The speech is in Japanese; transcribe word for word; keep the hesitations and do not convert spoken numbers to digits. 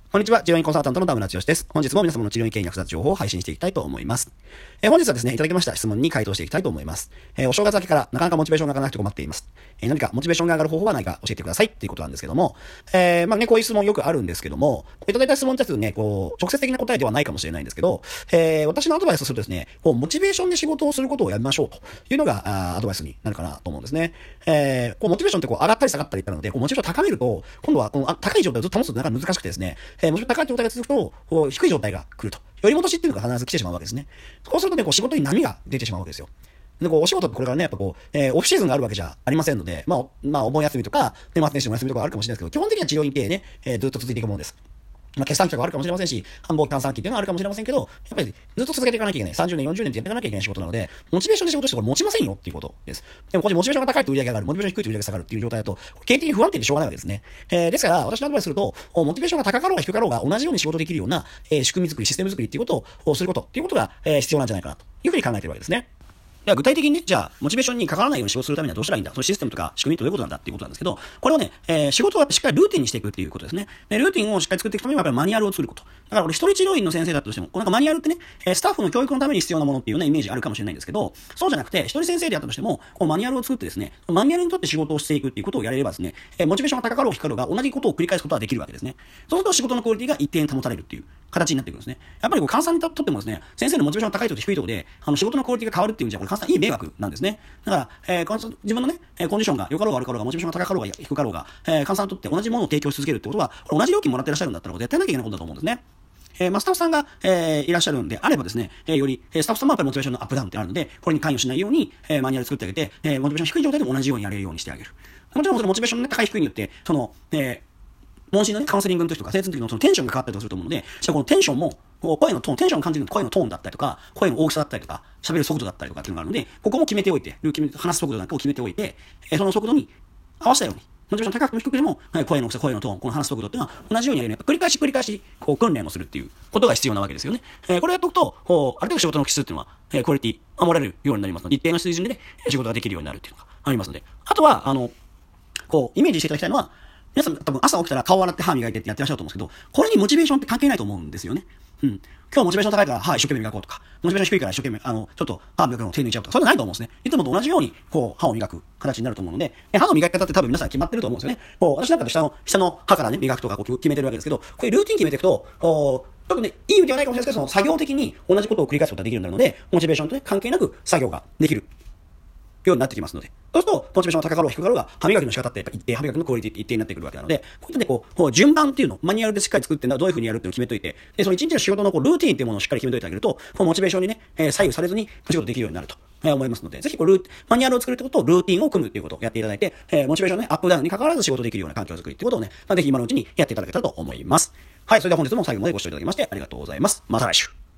こんにちは、治療院コンサルタントの田村剛です。本日も皆様の治療院経営に役立つ情報を配信していきたいと思います。えー、本日はですね、いただきました質問に回答していきたいと思います。えー、お正月明けからなかなかモチベーションが上がらなくて困っています。えー、何かモチベーションが上がる方法は何か教えてくださいっていうことなんですけども、えー、まあね、こういう質問よくあるんですけども、いただいた質問に対するね、こう、直接的な答えではないかもしれないんですけど、えー、私のアドバイスとするとですね、こう、モチベーションで仕事をすることをやりましょうというのが、あアドバイスになるかなと思うんですね。えー、こう、モチベーションってこう、上がったり下がったりってなので、こう、モチベーションを高めると、今度はこの高い状態をずっと保つのが難しくてですね、えー、モチベーション高い状態が続くと、こう低い状態が来ると。より戻しっていうのが必ず来てしまうわけですね。こうするとね、こう仕事に波が出てしまうわけですよ。で、こう、お仕事ってこれからね、やっぱこう、えー、オフシーズンがあるわけじゃありませんので、まあ、まあ、お盆休みとか、年末年始の休みとかあるかもしれないですけど、基本的には治療院経営ね、えー、ずっと続いていくものです。まあ、決算期とかあるかもしれませんし、繁忙換算期っていうのはあるかもしれませんけど、やっぱりずっと続けていかなきゃいけない。さんじゅうねん、よんじゅうねんってやっていかなきゃいけない仕事なので、モチベーションで仕事してこれ持ちませんよっていうことです。でも、これモチベーションが高いと売り上げが上がる、モチベーション低いと売り上げが下がるっていう状態だと、経営的に不安定でしょうがないわけですね。えー、ですから、私のアドバイスすると、モチベーションが高かろうが低かろうが同じように仕事できるような、えー、仕組み作り、システム作りっていうことをすることっていうことが、えー、必要なんじゃないかなというふうに考えているわけですね。では具体的にね、じゃあ、モチベーションにかからないように仕事するためにはどうしたらいいんだ、そのシステムとか仕組みってどういうことなんだっていうことなんですけど、これをね、えー、仕事をしっかりルーティンにしていくっていうことですね。で、ルーティンをしっかり作っていくためには、やっぱりマニュアルを作ること。だから俺一人治療院の先生だとしても、こうなんかマニュアルってね、スタッフの教育のために必要なものっていうようなイメージあるかもしれないんですけど、そうじゃなくて、一人先生であったとしても、こうマニュアルを作ってですね、マニュアルにとって仕事をしていくっていうことをやれればですね、えー、モチベーションが高かろうが低かろうが同じことを繰り返すことができるわけですね。そうすると仕事のクオリティが一定に保たれるっていう形になってくるんですね。やっぱりこう換算にとってもですね、先生のモチベーションが高いところと低いところで、あの仕事のクオリティが変わるっていうんじゃ、これ換算いい迷惑なんですね。だから、えー、自分のね、コンディションが良かろうが悪かろうが、モチベーションが高かろうが低かろうが、えー、換算にとって同じものを提供し続けるってことは、これ同じ料金もらっていらっしゃるんだったら、絶対なきゃいけないことだと思うんですね。えー、まあ、スタッフさんが、えー、いらっしゃるんであればですね、えー、より、スタッフさんもやっぱりモチベーションのアップダウンってあるので、これに関与しないように、えー、マニュアル作ってあげて、えー、モチベーション低い状態でも同じようにやれるようにしてあげる。もちろんそのモチベーションの、ね、高い低いによって、その、えー問診のね、カウンセリングの時とか、施術の時のそのテンションが変わったりとかすると思うので、じゃあこのテンションも、声のトーン、テンションを感じる声のトーンだったりとか、声の大きさだったりとか、喋る速度だったりとかっていうのがあるので、ここも決めておいて、話す速度なんかを決めておいて、その速度に合わせたように、モチベーション高くも低くでも、声の大きさ、声のトーン、この話す速度っていうのは同じようにやるね。繰り返し繰り返し、こう訓練をするっていうことが必要なわけですよね。えー、これやっておくと、こう、ある程度仕事の期数っていうのは、えー、クオリティ、守られるようになりますので、一定の水準でね、仕事ができるようになるっていうのがありますので。あとは、あの、こう、イメージしていただきたいのは、皆さん多分朝起きたら顔洗って歯磨いてってやってらっしゃると思うんですけど、これにモチベーションって関係ないと思うんですよね。うん。今日モチベーション高いから歯一生懸命磨こうとか、モチベーション低いから一生懸命、あの、ちょっと歯磨くのを手抜いちゃうとか、そういうのないと思うんですね。いつもと同じように、こう、歯を磨く形になると思うので、歯の磨き方って多分皆さん決まってると思うんですよね。こう、私なんかと下の、下の歯からね、磨くとかこう決めてるわけですけど、こういうルーティン決めていくと、こう、ちょっとね、いい意味ではないかもしれないですけど、その作業的に同じことを繰り返すことができるようになるので、モチベーションとね、関係なく作業ができるようになってきますので。そうすると、モチベーションが高かろうが低かろうが、歯磨きの仕方ってやっぱ一定、歯磨きのクオリティって一定になってくるわけなので、こういったね、こう、こう順番っていうの、マニュアルでしっかり作ってどういう風にやるっていうのを決めといて、で、その一日の仕事のこうルーティーンっていうものをしっかり決めといてあげると、このモチベーションにね、えー、左右されずに仕事できるようになると、えー、思いますので、ぜひこうルー、マニュアルを作るってことと、ルーティンを組むっていうことをやっていただいて、えー、モチベーションのね、アップダウンに関わらず仕事できるような環境を作りってことをね、まあ、ぜひ今のうちにやっていただけたらと思います。はい、それでは本日も最後までご視聴いただきましてありがとうございます。また来週。